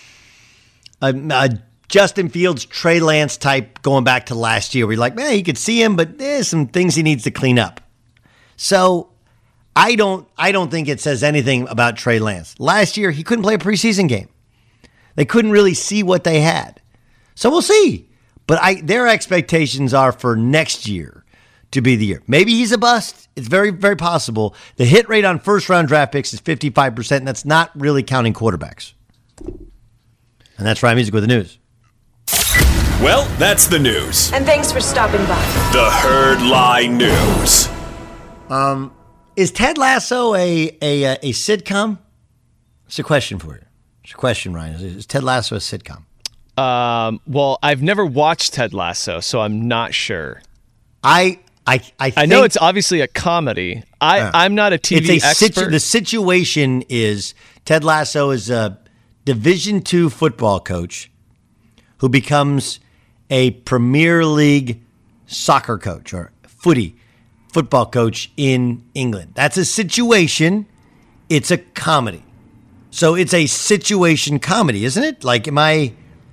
S7: Justin Fields, Trey Lance type going back to last year. Where you're like, man, you could see him, but there's some things he needs to clean up. So I don't think it says anything about Trey Lance. Last year, he couldn't play a preseason game. They couldn't really see what they had. So we'll see. But their expectations are for next year to be the year. Maybe he's a bust. It's very, very possible. The hit rate on first-round draft picks is 55%, and that's not really counting quarterbacks. And that's Ryan Music with the news.
S16: Well, that's the news.
S19: And thanks for stopping by.
S16: The Herd Lie News.
S7: Is Ted Lasso a sitcom? It's a question for you. It's a question, Ryan. Is Ted Lasso a sitcom?
S17: Well, I've never watched Ted Lasso, so I'm not sure.
S7: I
S17: know it's obviously a comedy. I'm not a TV expert.
S7: The situation is Ted Lasso is a Division II football coach who becomes a Premier League soccer coach or football coach in England. That's a situation. It's a comedy. So it's a situation comedy, isn't it? Like, am I...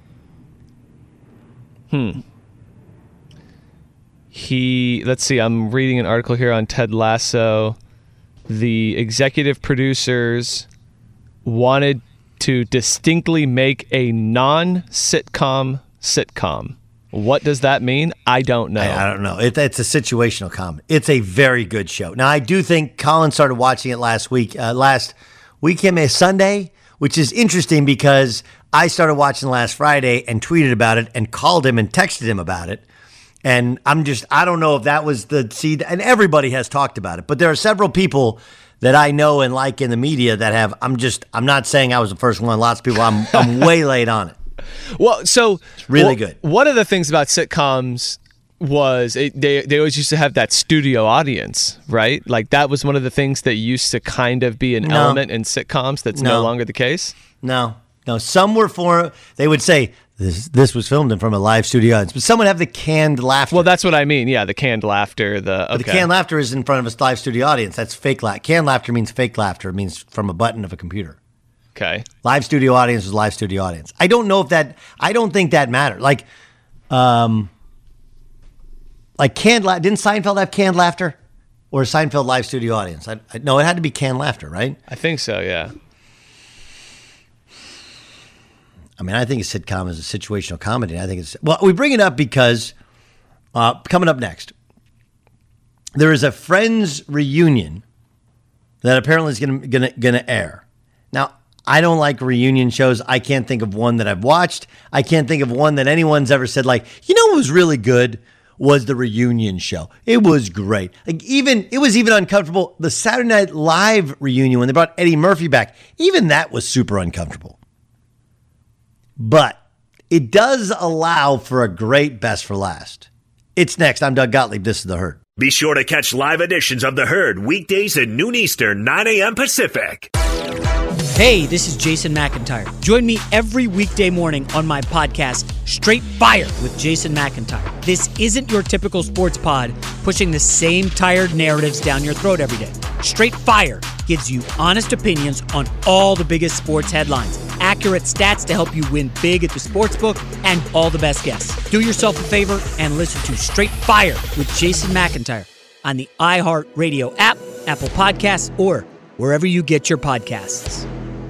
S17: Let's see, I'm reading an article here on Ted Lasso. The executive producers wanted to distinctly make a non-sitcom sitcom. What does that mean? I don't know.
S7: I don't know. It's a situational comedy. It's a very good show. Now, I do think Colin started watching it last weekend, Sunday, which is interesting because I started watching last Friday and tweeted about it and called him and texted him about it. And I don't know if that was the seed, and everybody has talked about it, but there are several people that I know and like in the media that have, I'm not saying I was the first one. Lots of people, I'm way late on it.
S17: Well, so
S7: it's really good.
S17: One of the things about sitcoms was they always used to have that studio audience, right? Like that was one of the things that used to kind of be an element in sitcoms that's no longer the case.
S7: No. Some were they would say, This was filmed in front of a live studio audience, but some would have the canned laughter.
S17: Well, that's what I mean. Yeah, the canned laughter.
S7: But the canned laughter is in front of a live studio audience. That's fake laughter. Canned laughter means fake laughter. It means from a button of a computer.
S17: Okay.
S7: Live studio audience is live studio audience. I don't think that mattered. Like canned laughter. Didn't Seinfeld have canned laughter? Or Seinfeld live studio audience? No, it had to be canned laughter, right?
S17: I think so, yeah.
S7: I mean, I think a sitcom is a situational comedy. I think we bring it up because coming up next, there is a Friends reunion that apparently is going to air. Now, I don't like reunion shows. I can't think of one that I've watched. I can't think of one that anyone's ever said, like, you know what was really good was the reunion show. It was great. It was even uncomfortable. The Saturday Night Live reunion when they brought Eddie Murphy back, even that was super uncomfortable. But it does allow for a great best for last. It's next. I'm Doug Gottlieb. This is The Herd.
S6: Be sure to catch live editions of The Herd weekdays at noon Eastern, 9 a.m. Pacific.
S20: Hey, this is Jason McIntyre. Join me every weekday morning on my podcast, Straight Fire with Jason McIntyre. This isn't your typical sports pod pushing the same tired narratives down your throat every day. Straight Fire gives you honest opinions on all the biggest sports headlines, accurate stats to help you win big at the sportsbook, and all the best guests. Do yourself a favor and listen to Straight Fire with Jason McIntyre on the iHeartRadio app, Apple Podcasts, or wherever you get your podcasts.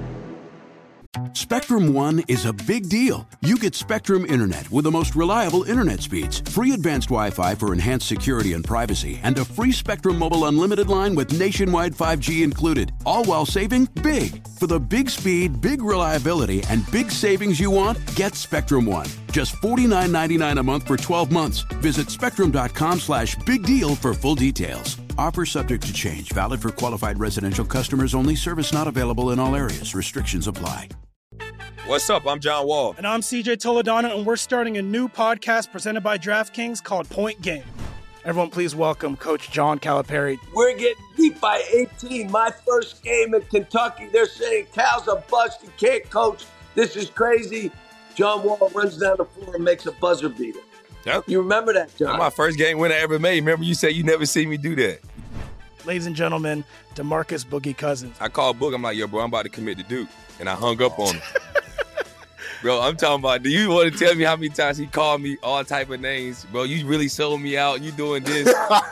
S9: Spectrum One is a big deal. You get Spectrum Internet with the most reliable internet speeds, free advanced Wi-Fi for enhanced security and privacy, and a free Spectrum Mobile Unlimited line with nationwide 5G included, all while saving big. For the big speed, big reliability, and big savings you want, get Spectrum One. Just $49.99 a month for 12 months. Visit spectrum.com/big deal for full details. Offer subject to change. Valid for qualified residential customers only. Service not available in all areas. Restrictions apply.
S21: What's up? I'm John Wall.
S22: And I'm CJ Toledano, and we're starting a new podcast presented by DraftKings called Point Game. Everyone, please welcome Coach John Calipari.
S23: We're getting beat by 18. My first game in Kentucky, they're saying Cal's a bust. He can't coach. This is crazy. John Wall runs down the floor and makes a buzzer beater.
S21: Yep.
S23: You remember that, John?
S21: That's my first game winner I ever made. Remember you said you never see me do that.
S22: Ladies and gentlemen, DeMarcus Boogie Cousins.
S21: I called Boog. I'm like, yo, bro, I'm about to commit to Duke. And I hung up on him. Bro, I'm talking about, do you want to tell me how many times he called me all type of names? Bro, you really sold me out. You doing this.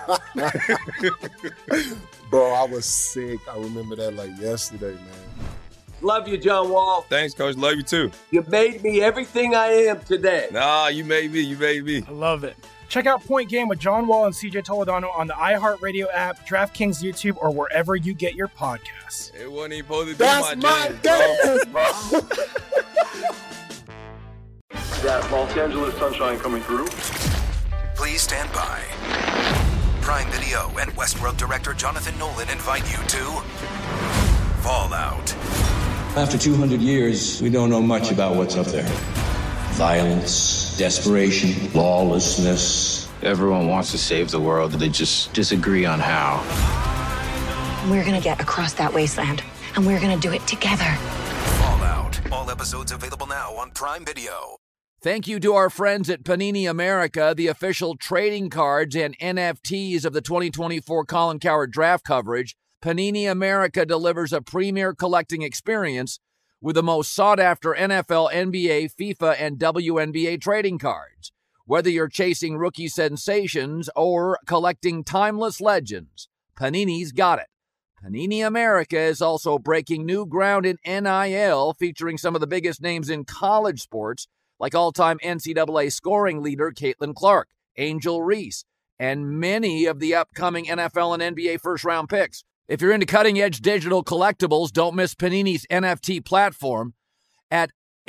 S24: Bro, I was sick. I remember that like yesterday, man.
S23: Love you, John Wall.
S21: Thanks, Coach. Love you, too.
S23: You made me everything I am today.
S21: Nah, you made me. You made me.
S22: I love it. Check out Point Game with John Wall and CJ Toledano on the iHeartRadio app, DraftKings YouTube, or wherever you get your podcasts.
S21: It wasn't even supposed to be
S24: That's my
S21: game,
S23: bro.
S10: that Los Angeles sunshine coming through.
S11: Please stand by. Prime Video and Westworld director Jonathan Nolan invite you to Fallout.
S12: After 200 years, we don't know much about what's up there. Violence, desperation, lawlessness.
S13: Everyone wants to save the world, they just disagree on how.
S14: We're gonna get across that wasteland, and we're gonna do it together.
S11: Fallout. All episodes available now on Prime Video.
S4: Thank you to our friends at Panini America, the official trading cards and NFTs of the 2024 Colin Cowherd draft coverage. Panini America delivers a premier collecting experience with the most sought-after NFL, NBA, FIFA, and WNBA trading cards. Whether you're chasing rookie sensations or collecting timeless legends, Panini's got it. Panini America is also breaking new ground in NIL, featuring some of the biggest names in college sports, like all-time NCAA scoring leader Caitlin Clark, Angel Reese, and many of the upcoming NFL and NBA first-round picks. If you're into cutting-edge digital collectibles, don't miss Panini's NFT platform at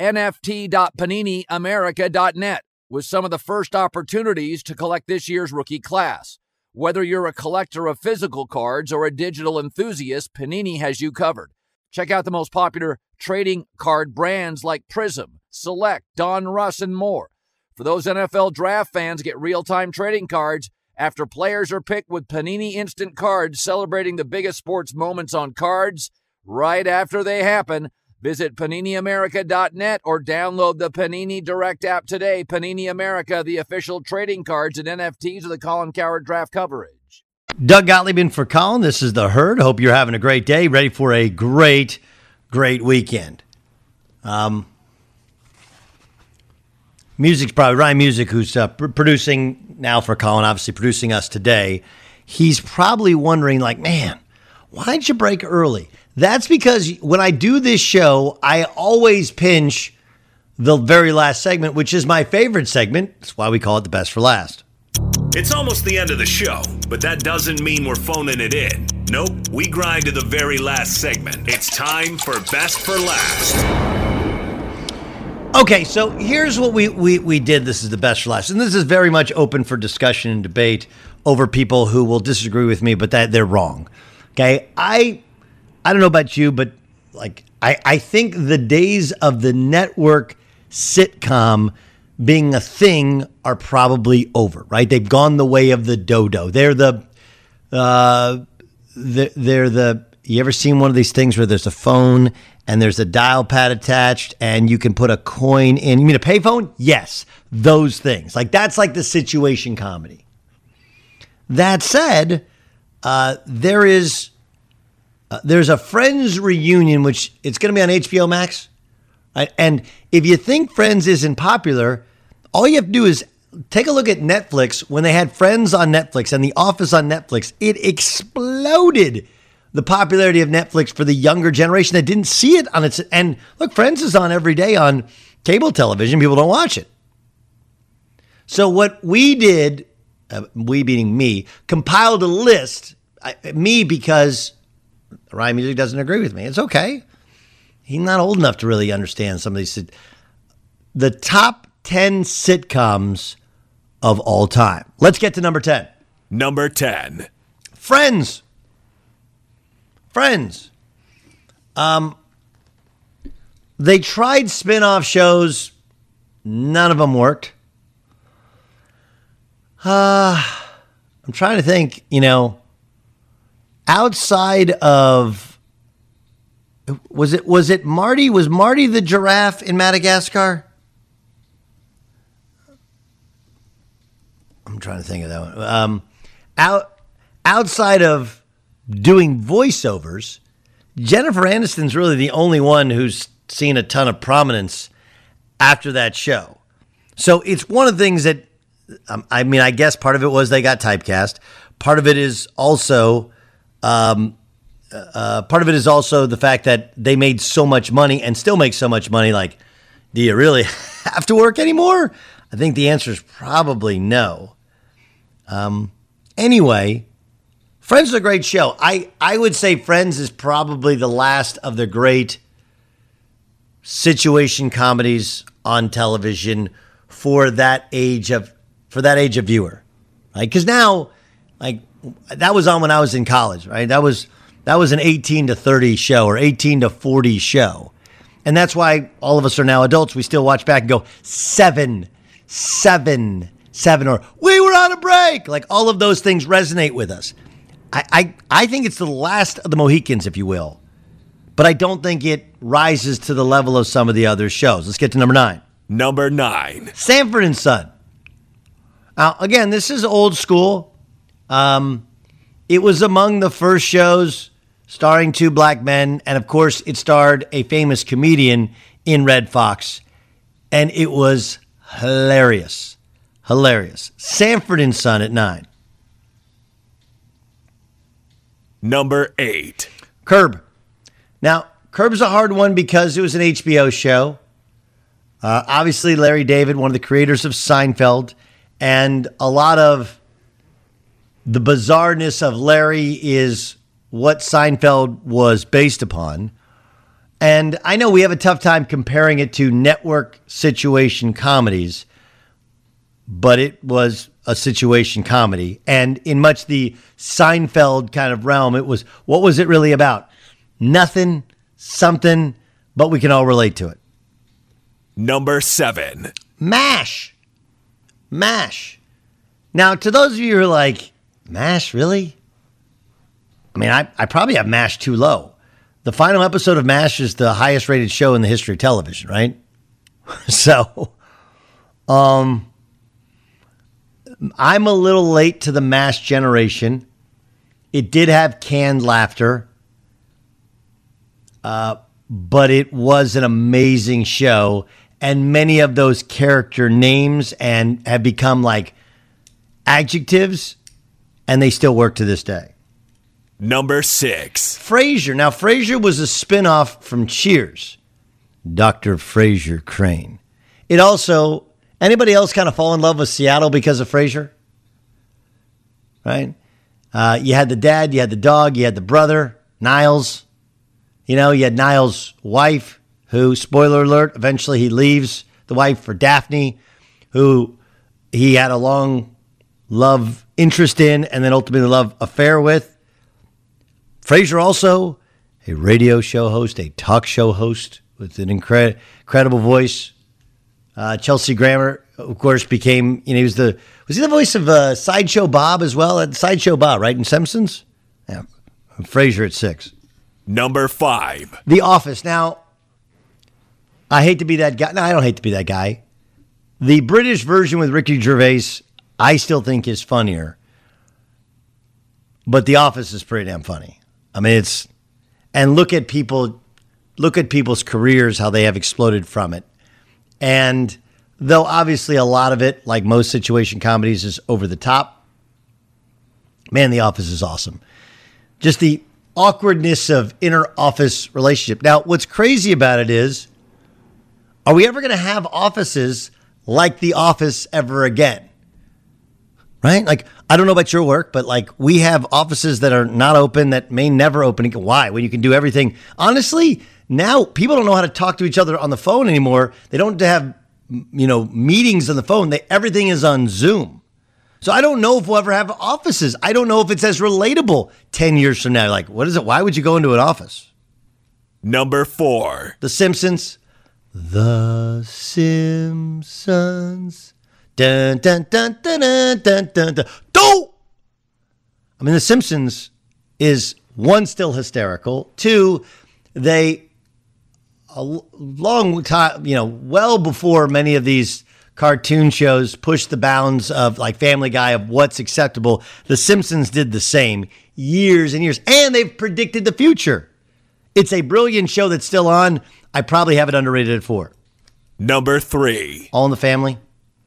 S4: nft.paniniamerica.net with some of the first opportunities to collect this year's rookie class. Whether you're a collector of physical cards or a digital enthusiast, Panini has you covered. Check out the most popular trading card brands like Prism, Select, Don Russ, and more. For those NFL draft fans, get real-time trading cards after players are picked with Panini Instant Cards, celebrating the biggest sports moments on cards right after they happen. Visit PaniniAmerica.net or download the Panini Direct app today. Panini America, the official trading cards and NFTs of the Colin Cowherd draft coverage.
S7: Doug Gottlieb in for Colin. This is The Herd. Hope you're having a great day. Ready for a great weekend. Music's probably Ryan Music, who's producing now for Colin, obviously producing us today. He's probably wondering, like, man, why'd you break early? That's because when I do this show, I always pinch the very last segment, which is my favorite segment. That's why we call it the best for last.
S6: It's almost the end of the show, but that doesn't mean we're phoning it in. Nope, we grind to the very last segment. It's time for Best for Last.
S7: Okay, so here's what we did. This is the best for last. And this is very much open for discussion and debate over people who will disagree with me, but that they're wrong. Okay, I don't know about you, but like I think the days of the network sitcom being a thing are probably over, right? They've gone the way of the dodo. They're the you ever seen one of these things where there's a phone and there's a dial pad attached and you can put a coin in? You mean a payphone? Yes, those things. Like that's like the situation comedy. That said, there's a Friends reunion, which it's going to be on HBO Max. Right? And if you think Friends isn't popular, all you have to do is take a look at Netflix. When they had Friends on Netflix and The Office on Netflix, it exploded the popularity of Netflix for the younger generation that didn't see it on its. And look, Friends is on every day on cable television. People don't watch it. So what we did, we being me, compiled a list. Me because Ryan Music doesn't agree with me. It's okay. He's not old enough to really understand some of these. The top 10 sitcoms of all time. Let's get to number 10.
S6: Number 10.
S7: Friends. They tried spin-off shows. None of them worked. I'm trying to think, outside of, was it Marty? Was Marty the giraffe in Madagascar? I'm trying to think of that one. Outside of doing voiceovers, Jennifer Aniston's really the only one who's seen a ton of prominence after that show. So it's one of the things that, I guess part of it was they got typecast. Part of it is also, the fact that they made so much money and still make so much money. Like, do you really have to work anymore? I think the answer is probably no. Anyway, Friends is a great show. I would say Friends is probably the last of the great situation comedies on television for that age of viewer, right? Because now, like, that was on when I was in college, right? That was an 18 to 30 show or 18 to 40 show. And that's why all of us are now adults. We still watch back and go, 7, or we were on a break. Like, all of those things resonate with us. I think it's the last of the Mohicans, if you will. But I don't think it rises to the level of some of the other shows. Let's get to number 9.
S16: Number 9.
S7: Sanford and Son. Now, again, this is old school. It was among the first shows starring 2 black men. And, of course, it starred a famous comedian in Red Fox. And it was hilarious. Hilarious. Sanford and Son at 9.
S16: Number 8.
S7: Curb. Now, Curb's a hard one because it was an HBO show. Obviously, Larry David, one of the creators of Seinfeld, and a lot of the bizarreness of Larry is what Seinfeld was based upon. And I know we have a tough time comparing it to network situation comedies, but it was a situation comedy. And in much the Seinfeld kind of realm, it was, what was it really about? Nothing, something, but we can all relate to it.
S16: Number 7.
S7: MASH. Now, to those of you who are like, MASH, really? I mean, I probably have MASH too low. The final episode of MASH is the highest rated show in the history of television, right? So, I'm a little late to the MASH generation. It did have canned laughter. But it was an amazing show, and many of those character names and have become like adjectives, and they still work to this day.
S16: Number 6.
S7: Frasier. Now, Frasier was a spinoff from Cheers. Dr. Frasier Crane. It also, anybody else kind of fall in love with Seattle because of Frasier? Right? You had the dad, you had the dog, you had the brother, Niles. You know, you had Niles' wife, who, spoiler alert, eventually he leaves the wife for Daphne, who he had a long love interest in and then ultimately love affair with. Frasier also a radio show host, a talk show host with an incredible voice. Chelsea Grammer, of course, became, you know, was he the voice of Sideshow Bob as well? Sideshow Bob, right, in Simpsons? Yeah. Frasier at 6.
S16: Number 5.
S7: The Office. Now, I hate to be that guy. No, I don't hate to be that guy. The British version with Ricky Gervais, I still think is funnier. But The Office is pretty damn funny. I mean, and look at people's careers, how they have exploded from it. And though obviously a lot of it, like most situation comedies, is over the top, man, The Office is awesome. Just the awkwardness of inner office relationship. Now, what's crazy about it is, are we ever going to have offices like The Office ever again? Right? Like, I don't know about your work, but like we have offices that are not open, that may never open. Why? When you can do everything. Honestly, now people don't know how to talk to each other on the phone anymore. They don't have, meetings on the phone. Everything is on Zoom. So I don't know if we'll ever have offices. I don't know if it's as relatable 10 years from now. Like, what is it? Why would you go into an office?
S16: Number 4.
S7: The Simpsons. The Simpsons. Dun, dun, dun, dun, dun, dun, dun, dun. Do! I mean, The Simpsons is, one, still hysterical. Two, they, a long time, well before many of these cartoon shows pushed the bounds of like Family Guy of what's acceptable, The Simpsons did the same years and years, and they've predicted the future. It's a brilliant show that's still on. I probably have it underrated at 4.
S16: Number 3.
S7: All in the Family.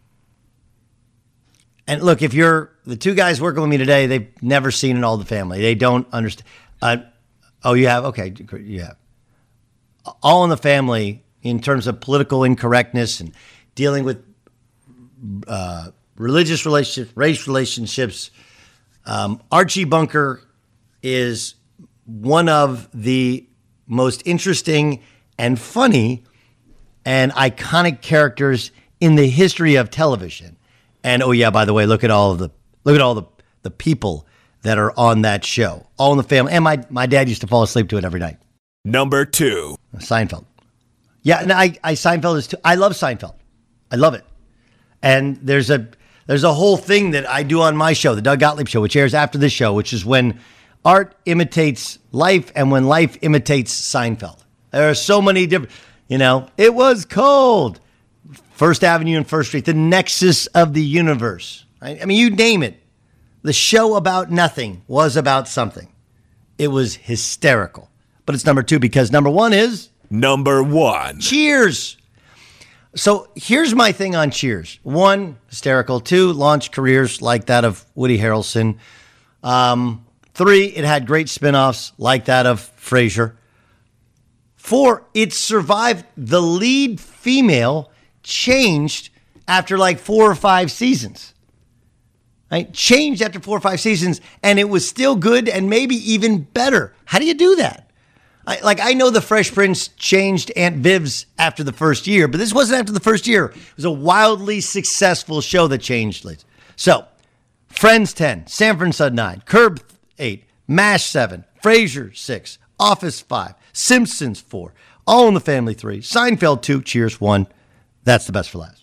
S7: And look, if you're the two guys working with me today, they've never seen an All in the Family. They don't understand. Oh, you have? Okay, you have. All in the Family, in terms of political incorrectness and dealing with religious relationships, race relationships. Archie Bunker is one of the most interesting and funny and iconic characters in the history of television. And oh yeah, by the way, look at all the people that are on that show, all in the family. And my dad used to fall asleep to it every night.
S16: Number 2.
S7: Seinfeld. Yeah, and I Seinfeld is too. I love Seinfeld. I love it. And there's a whole thing that I do on my show, the Doug Gottlieb Show, which airs after this show, which is when art imitates life and when life imitates Seinfeld. There are so many different, it was cold. First Avenue and First Street, the nexus of the universe. Right? I mean, you name it. The show about nothing was about something. It was hysterical. But it's number 2 because number 1 is...
S16: Number 1.
S7: Cheers. So here's my thing on Cheers. 1, hysterical. 2, launched careers like that of Woody Harrelson. 3, it had great spinoffs like that of Frasier. 4, it survived. The lead female changed after like 4 or 5 seasons. Right? Changed after 4 or 5 seasons, and it was still good and maybe even better. How do you do that? I know the Fresh Prince changed Aunt Viv's after the first year, but this wasn't after the first year. It was a wildly successful show that changed. So, Friends 10, Sanford and Son 9, Curb 8, MASH 7, Frasier 6, Office 5, Simpsons 4, All in the Family 3, Seinfeld 2, Cheers 1. That's the best for last.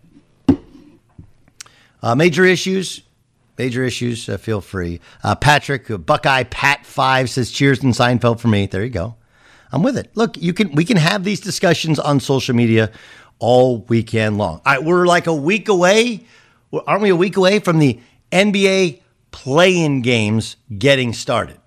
S7: Major issues, feel free. Patrick, Buckeye Pat 5 says Cheers and Seinfeld for me. There you go. I'm with it. Look, we can have these discussions on social media all weekend long. All right, we're like a week away. Aren't we a week away from the NBA play-in games getting started?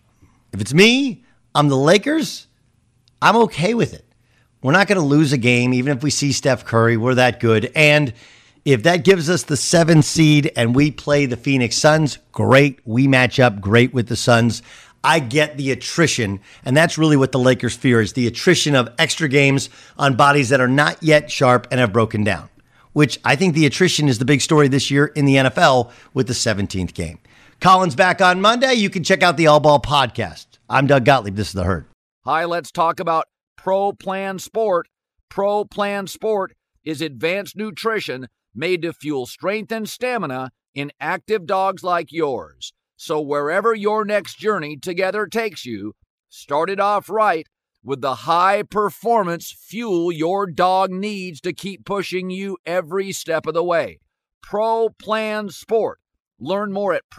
S7: If it's me, I'm the Lakers, I'm okay with it. We're not going to lose a game, even if we see Steph Curry. We're that good. And if that gives us the 7th seed and we play the Phoenix Suns, great. We match up great with the Suns. I get the attrition, and that's really what the Lakers fear, is the attrition of extra games on bodies that are not yet sharp and have broken down, which I think the attrition is the big story this year in the NFL with the 17th game. Colin's back on Monday. You can check out the All Ball podcast. I'm Doug Gottlieb. This is The Herd.
S4: Hi, let's talk about Pro Plan Sport. Pro Plan Sport is advanced nutrition made to fuel strength and stamina in active dogs like yours. So wherever your next journey together takes you, start it off right with the high-performance fuel your dog needs to keep pushing you every step of the way. Pro Plan Sport. Learn more at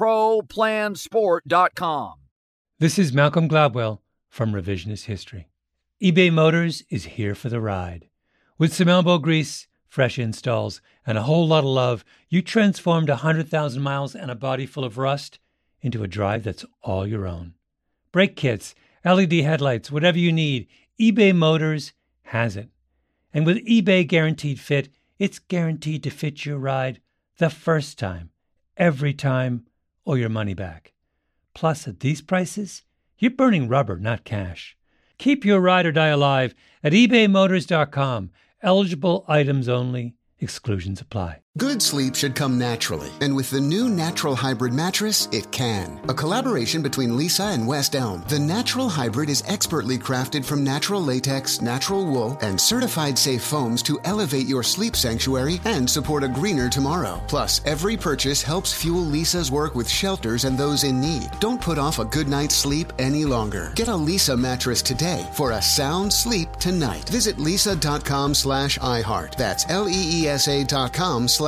S4: ProPlansport.com.
S2: This is Malcolm Gladwell from Revisionist History. eBay Motors is here for the ride. With some elbow grease, fresh installs, and a whole lot of love, you transformed 100,000 miles and a body full of rust into a drive that's all your own. Brake kits, LED headlights, whatever you need, eBay Motors has it. And with eBay Guaranteed Fit, it's guaranteed to fit your ride the first time, every time, or your money back. Plus, at these prices, you're burning rubber, not cash. Keep your ride or die alive at ebaymotors.com. Eligible items only. Exclusions apply.
S3: Good sleep should come naturally, and with the new Natural Hybrid mattress, it can. A collaboration between Lisa and West Elm, the Natural Hybrid is expertly crafted from natural latex, natural wool, and certified safe foams to elevate your sleep sanctuary and support a greener tomorrow. Plus, every purchase helps fuel Lisa's work with shelters and those in need. Don't put off a good night's sleep any longer. Get a Lisa mattress today for a sound sleep tonight. Visit lisa.com/iHeart. That's LEESA.com/iHeart.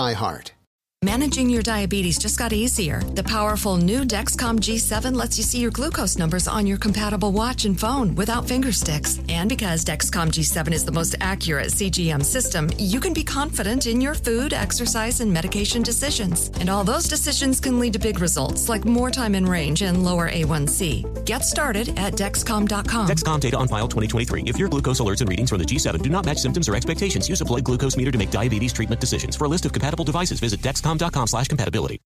S5: Managing your diabetes just got easier. The powerful new Dexcom G7 lets you see your glucose numbers on your compatible watch and phone without finger sticks. And because Dexcom G7 is the most accurate CGM system, you can be confident in your food, exercise, and medication decisions. And all those decisions can lead to big results, like more time in range and lower A1C. Get started at Dexcom.com.
S19: Dexcom data on file 2023. If your glucose alerts and readings from the G7 do not match symptoms or expectations, use a blood glucose meter to make diabetes treatment decisions. For a list of compatible devices, visit Dexcom.com/compatibility.